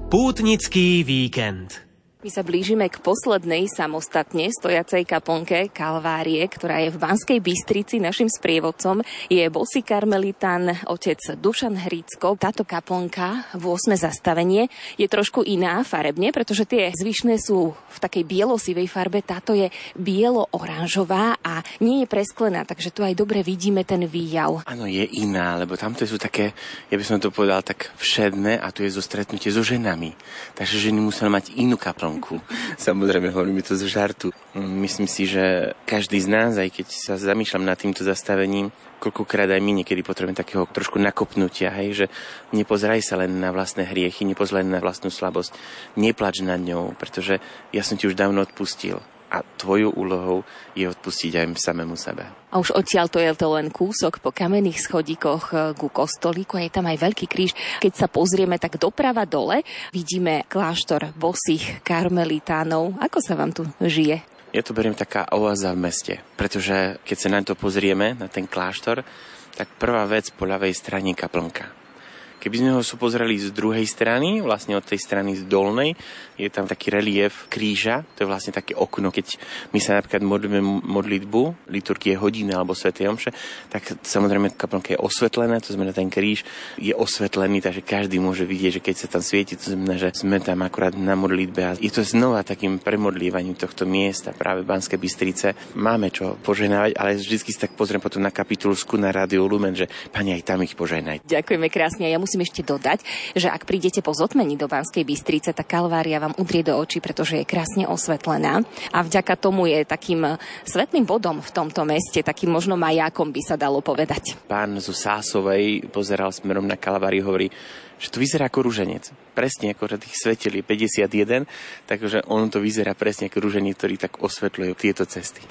Pútnický víkend. My sa blížime k poslednej samostatne stojacej kaplnke Kalvárie, ktorá je v Banskej Bystrici. Našim sprievodcom je bosý karmelitán otec Dušan Hrícko. Táto kaplnka, 8. zastavenie, je trošku iná farebne, pretože tie zvyšné sú v takej bielosivej farbe. Táto je bielo-oranžová a nie je presklená, takže tu aj dobre vidíme ten výjav. Áno, je iná, lebo tamto sú také, ja by som to povedal, tak všedné a tu je zo stretnutie so ženami. Takže ženy museli mať inú kaplnku. Samozrejme, hovorím to z žartu. Myslím si, že každý z nás, aj keď sa zamýšľam nad týmto zastavením, koľkokrát aj my niekedy potrebujeme takého trošku nakopnutia, hej, že nepozeraj sa len na vlastné hriechy, nepozeraj len na vlastnú slabosť, neplač nad ňou, pretože ja som ti už dávno odpustil. A tvojou úlohou je odpustiť aj samému sebe. A už odtiaľ to je to len kúsok po kamenných schodíkoch ku kostolíku a je tam aj veľký kríž. Keď sa pozrieme tak doprava dole, vidíme kláštor bosých karmelitánov. Ako sa vám tu žije? Ja to beriem taká oáza v meste, pretože keď sa na to pozrieme, na ten kláštor, tak prvá vec po ľavej strane kaplnka. Keby sme ho pozerali z druhej strany, vlastne od tej strany z dolnej, je tam taký relief kríža, to je vlastne také okno, keď my sa napríklad modlíme modlitbu, liturgie hodiny alebo svätej omše, tak samozrejme kaplnka je osvetlená, to znamená ten kríž je osvetlený, takže každý môže vidieť, že keď sa tam svieti, to znamená, že sme tam akurát na modlitbe a je to znova takým premodlievaním tohto miesta, práve Banskej Bystrice. Máme čo požehnávať, ale vždycky si tak pozriem potom na kapitulsku na Rádiu Lumen, že Pani, aj tam ich požehnaj. Ďakujeme krásne. Ja musím ešte dodať, že ak prídete po zotmení do Banskej Bystrice, tak Kalvária vám udrie do očí, pretože je krásne osvetlená a vďaka tomu je takým svetným bodom v tomto meste, takým možno majákom by sa dalo povedať. Pán zo Sásovej pozeral smerom na Kalváriu, hovorí, že to vyzerá ako ruženec. Presne ako tých svetel je 51, takže on to vyzerá presne ako ruženec, ktorý tak osvetľuje tieto cesty.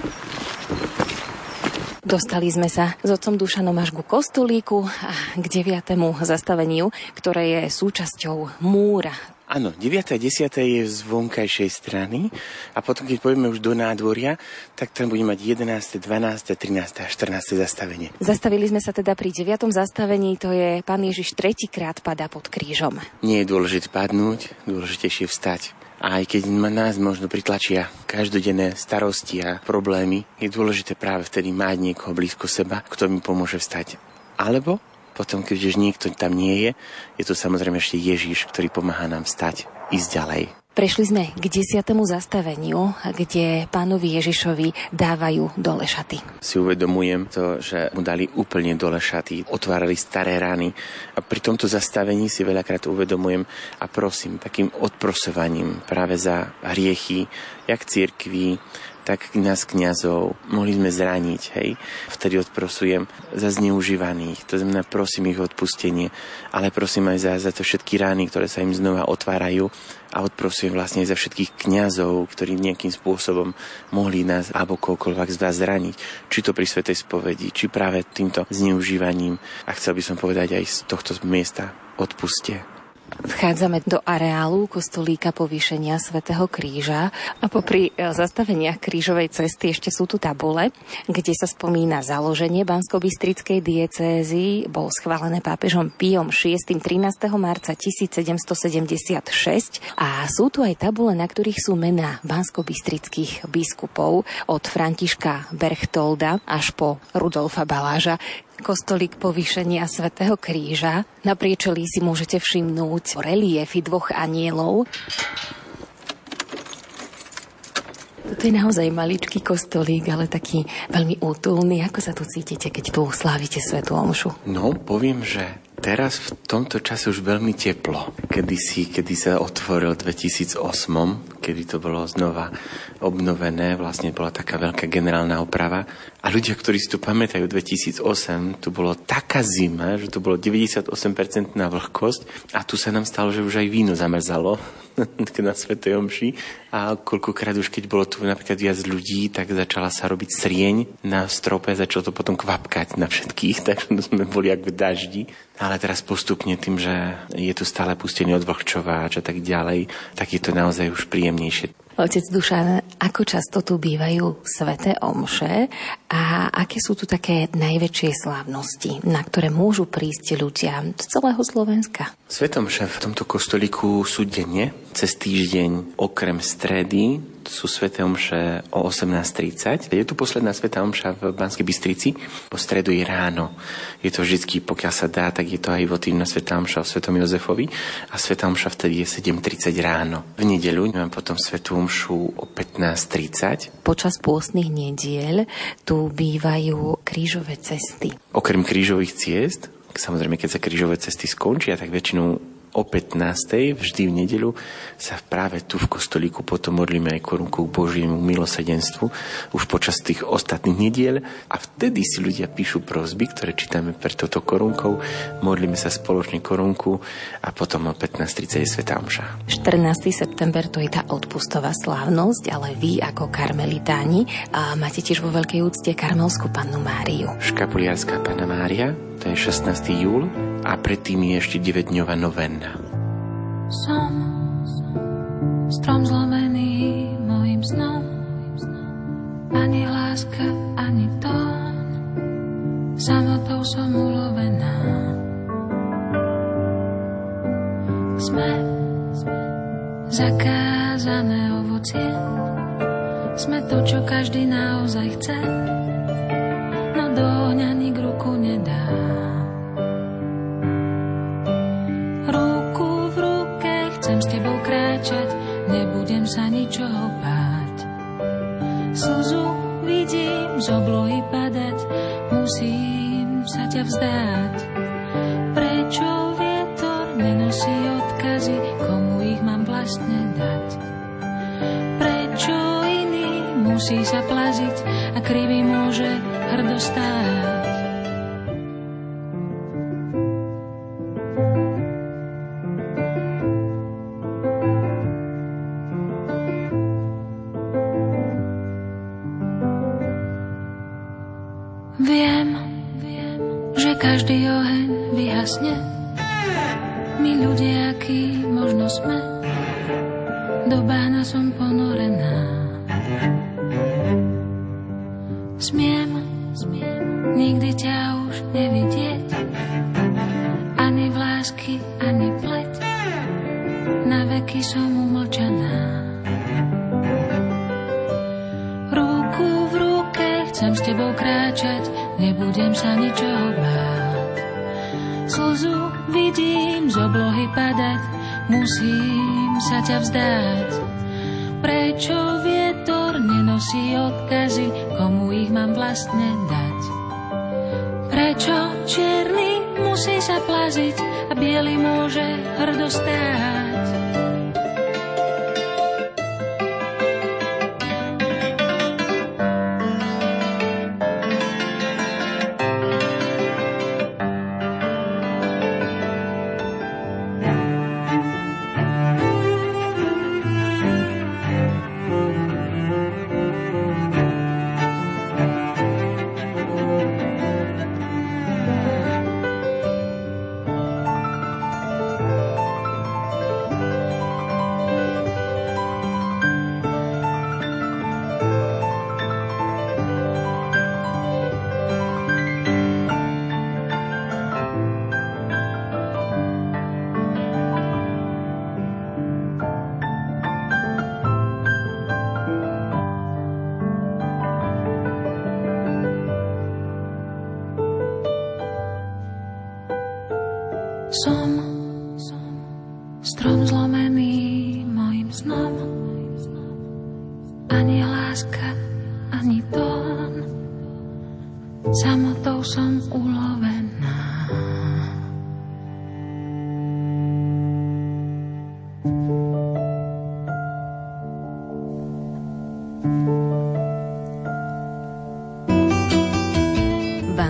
Dostali sme sa s otcom Dušanom až ku kostolíku a k 9. zastaveniu, ktoré je súčasťou múra. Áno, 9. a 10. je z vonkajšej strany a potom, keď pôjdeme už do nádvoria, tak tam budeme mať 11., 12., 13. a 14. zastavenie. Zastavili sme sa teda pri 9. zastavení, to je Pán Ježiš tretíkrát padá pod krížom. Nie je dôležité padnúť, dôležitejšie vstať. A aj keď nás možno pritlačia každodenné starosti a problémy, je dôležité práve vtedy mať niekoho blízko seba, kto mi pomôže vstať. Alebo potom, keď niekto tam nie je to samozrejme ešte Ježiš, ktorý pomáha nám vstať, ísť ďalej. Prešli sme k 10. zastaveniu, kde Pánovi Ježišovi dávajú dole šaty. Si uvedomujem to, že mu dali úplne dole šaty, otvárali staré rany a pri tomto zastavení si veľakrát uvedomujem a prosím takým odprosovaním práve za hriechy, jak cirkvi, tak nás kňazov, mohli sme zraniť, hej. Vtedy odprosujem za zneužívaných, to znamená prosím ich odpustenie, ale prosím aj za to všetky rány, ktoré sa im znova otvárajú a odprosujem vlastne za všetkých kňazov, ktorí nejakým spôsobom mohli nás alebo koľkoľvek z vás zraniť, či to pri svätej spovedi, či práve týmto zneužívaním a chcel by som povedať aj z tohto miesta odpuste. Vchádzame do areálu kostolíka Povýšenia svätého Kríža a popri zastaveniach krížovej cesty ešte sú tu tabule, kde sa spomína založenie Banskobystrickej diecézy, bolo schválené pápežom Piom VI 13. marca 1776 a sú tu aj tabule, na ktorých sú mená banskobystrických biskupov od Františka Berchtolda až po Rudolfa Baláža. Kostolík Povýšenia svätého Kríža. Na priečelí si môžete všimnúť reliefy dvoch anielov. Toto je naozaj maličký kostolík, ale taký veľmi útulný. Ako sa tu cítite, keď tu slávite svätú omšu? No, poviem, že teraz v tomto čase už veľmi teplo. Kedy sa otvoril v 2008, kedy to bolo znova obnovené, vlastne bola taká veľká generálna oprava. A ľudia, ktorí si to pamätajú, 2008, tu bolo taká zima, že tu bolo 98% vlhkosť a tu sa nám stalo, že už aj víno zamrzalo na svätej omši. A koľkokrát už, keď bolo tu napríklad viac ľudí, tak začala sa robiť srieň na strope, začalo to potom kvapkať na všetkých, takže sme boli jak v daždi. Ale teraz postupne tým, že je tu stále pustenie od vlhčováč a tak ďalej, tak je to naozaj už príjemnejšie. Otec Dušan, Ako často tu bývajú sväté omše a aké sú tu také najväčšie slávnosti, na ktoré môžu prísť ľudia z celého Slovenska? Sväté omše v tomto kostolíku sú denne, cez týždeň okrem stredy sú sväté omše o 18:30. Je tu posledná svätá omša v Banskej Bystrici, po stredu je ráno. Je to vždycky, pokiaľ sa dá, tak je to aj votívna svätá omša o svätom Jozefovi a svätá omša vtedy je 7:30 ráno. V nedeľu mám potom svätú omšu o 15:30. Počas pôstnych nediel tu bývajú krížové cesty. Okrem krížových ciest, samozrejme, keď sa krížové cesty skončia, tak väčšinou o 15:00 vždy v nedeľu sa práve tu v kostolíku potom modlíme aj korunku k Božiemu milosrdenstvu už počas tých ostatných nediel a vtedy si ľudia píšu prosby, ktoré čítame pred touto korunkou, modlíme sa spoločne korunku a potom o 15:30 je svätá omša. 14. september to je tá odpustová slávnosť, ale vy ako karmelitáni máte tiež vo veľkej úcte karmelskú pannu Máriu. Škapuliarská panna Mária, to je 16. júl a predtým je ešte 9-dňová novenna. Som strom zlomený mojim snom, ani láska, ani tón, samotou som ulovená. Sme zakázané ovocie, sme to, čo každý naozaj chce, no do ohňa nik ruku nedá. Ruku v ruke chcem s tebou kráčať, nebudem sa ničoho báť. Slzu vidím z oblohy padať, musím sa ťa vzdať. Prečo vietor nenosí odkazy, komu ich mám vlastne dať? Prečo iný musí sa plaziť a krivý môže hrdo stáť? Viem, že každý oheň vyhasne. My ľudia, akí možno sme, do bána som ponorená. Smiem nikdy ťa už nevidieť, ani v lásky, ani pleť, na veky som umlčaná. Ruku v ruke chcem s tebou kráčať, nebudem sa ničoho báť. Slzu vidím z oblohy padať, musím sa ťa vzdať. Prečo vietor nenosí odkazy, komu ich mám vlastne dať? Prečo čierny musí sa plaziť a biely môže hrdo stáť? Som strom zlomený mojim snom, ani láska, ani tón, samotou som ulovená.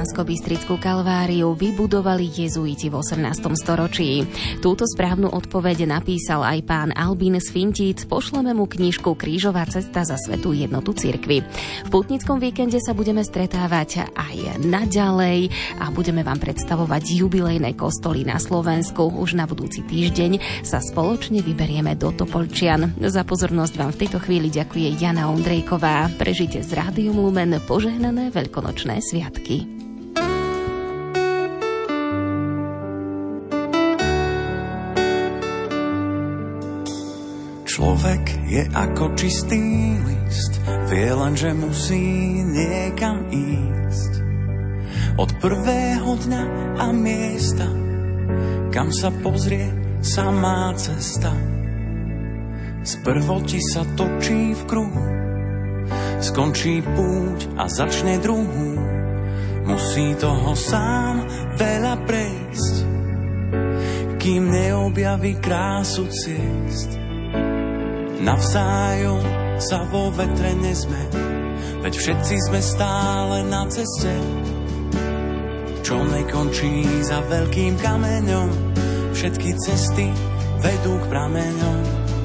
Banskobystrickú kalváriu vybudovali jezuiti v 18. storočí? Túto správnu odpoveď napísal aj pán Albín z Fintíc. Pošleme mu knižku Krížová cesta za svätú jednotu cirkvi. V pútnickom víkende sa budeme stretávať aj naďalej a budeme vám predstavovať jubilejné kostoly na Slovensku. Už na budúci týždeň sa spoločne vyberieme do Topolčian. Za pozornosť vám v tejto chvíli ďakuje Jana Ondrejková. Prežite z Rádiom Lumen požehnané veľkonočné sviatky. Človek je ako čistý list, vie len, že musí niekam ísť. Od prvého dňa a miesta, kam sa pozrie samá cesta. Sprvo ti sa točí v kruhu, skončí púť a začne druhú. Musí toho sám veľa prejsť, kým neobjaví krásu ciest. Navzájom sa vo vetre nezme, veď všetci sme stále na ceste, čo nekončí za veľkým kameňom. Všetky cesty vedú k prameňom.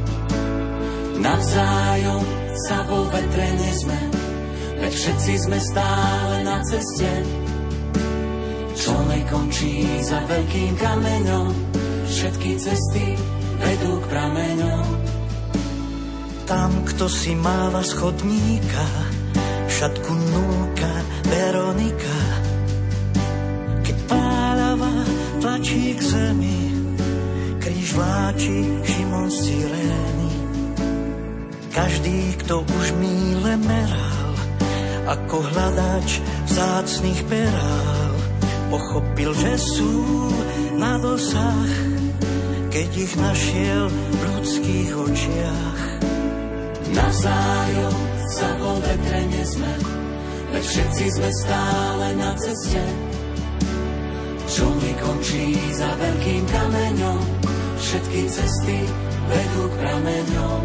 Navzájom sa vo vetre nezme, veď všetci sme stále na ceste, čo nekončí za veľkým kameňom. Všetky cesty vedú k prameňom. Tam, kto si máva z chodníka, šatku núka Veronika. Keď pálava tlačí k zemi, kríž vláči Šimon z Cyrény. Každý, kto už míle meral, ako hľadač vzácnych perál, pochopil, že sú na dosah, keď ich našiel v ľudských očiach. Navzájom sa vo vetre nezme, veď všetci sme stále na ceste, čo nekončí za veľkým kameňom. Všetky cesty vedú k prameňom.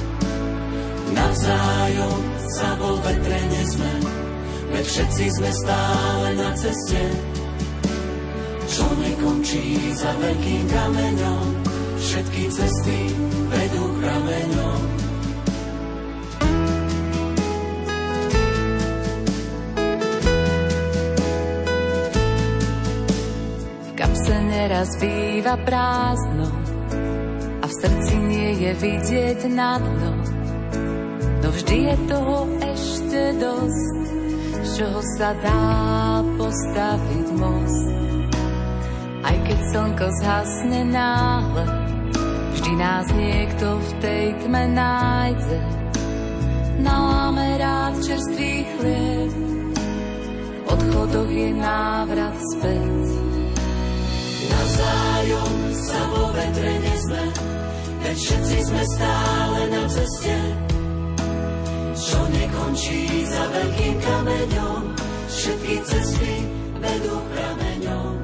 Navzájom sa vo vetre nezme, veď všetci sme stále na ceste, čo nekončí za veľkým kameňom. Všetky cesty vedú k prameňom. Neraz býva prázdno a v srdci nie je vidieť na dno, no vždy je toho ešte dosť, z čoho sa dá postaviť most. Aj keď slnko zhasne náhle, vždy nás niekto v tej tme nájde. Naláme rád čerstvý chlieb, v odchodoch je návrat späť. Navzájom sa vo vetre nezme, veď všetci sme stále na ceste, čo nekončí za veľkým kameňom. Všetky cesty vedú k prameňom.